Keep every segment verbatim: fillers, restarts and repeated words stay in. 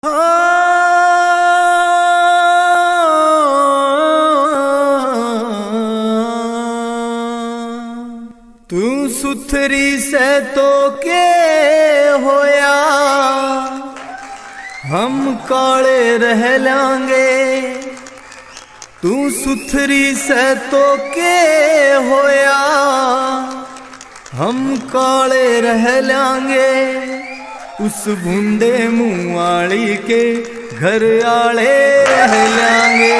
तू सुथरी से तो के होया, हम काले रह लांगे। तू सुथरी से तो के होया, हम काले रह लांगे। उस भुंडे मुँह वाली के घर आले रह लांगे।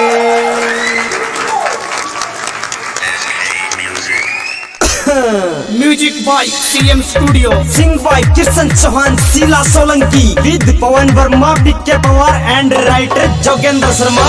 Music by CM studio, sing by Kishan Chauhan, Sheela Solanki, with Pawan Verma, BK Pawar and writer Jogendra Sharma.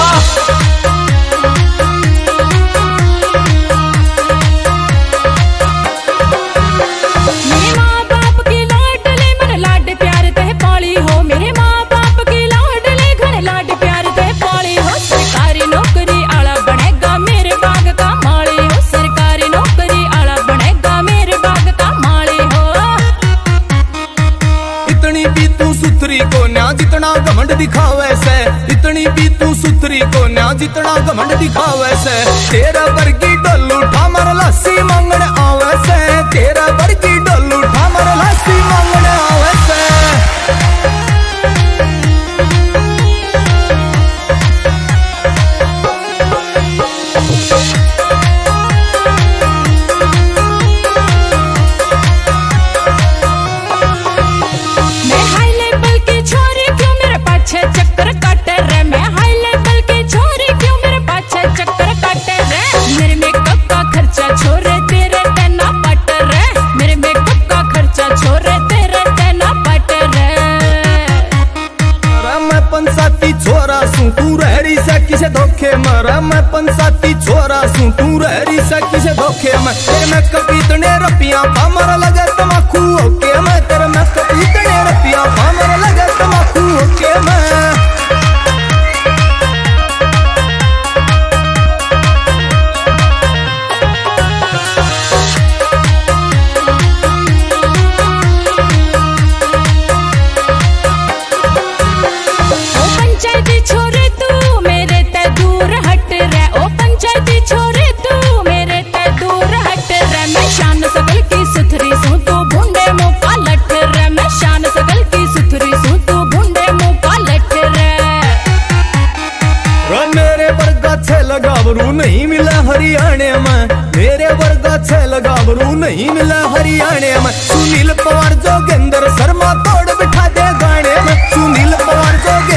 जितना घमंड दिखावे से, इतनी भी तू सुथरी को ना जितना घमंड दिखावे से। तेरा वर्गी डोल उठा मर लस्सी मांगने आवे से। तेरा वर्गी डोल उठा मर लस्सी मांगने आवे से। चक्कर काटे रे, मैं हाई लेवल की छोरी, क्यों मेरे पाछे चक्कर काटे रे। मेरे मेकअप का खर्चा छोरे तेरे टेना पट रे। मेरे मेकअप का खर्चा छोरे तेरे टेना पट रे। मैं पंसाती छोरा सू, तू रहरी से किसे धोखे मारा। मैं पंसाती छोरा सू, तू रहरी से किसे धोखे में। तेरे मेकअप इतने रुपया पामर लगे तमाकू ओके। मैं तेरे मेकअप इतने रुपया पामर लगे तमाकू ओके। मैं लगावरू नहीं मिला हरियाणे में। मेरे वर्गा छे लगावरू नहीं मिला हरियाणे में। सुनील पवार जोगेंद्र शर्मा तोड़ बिठा दे गाने में। सुनील पवार जोगेंद्र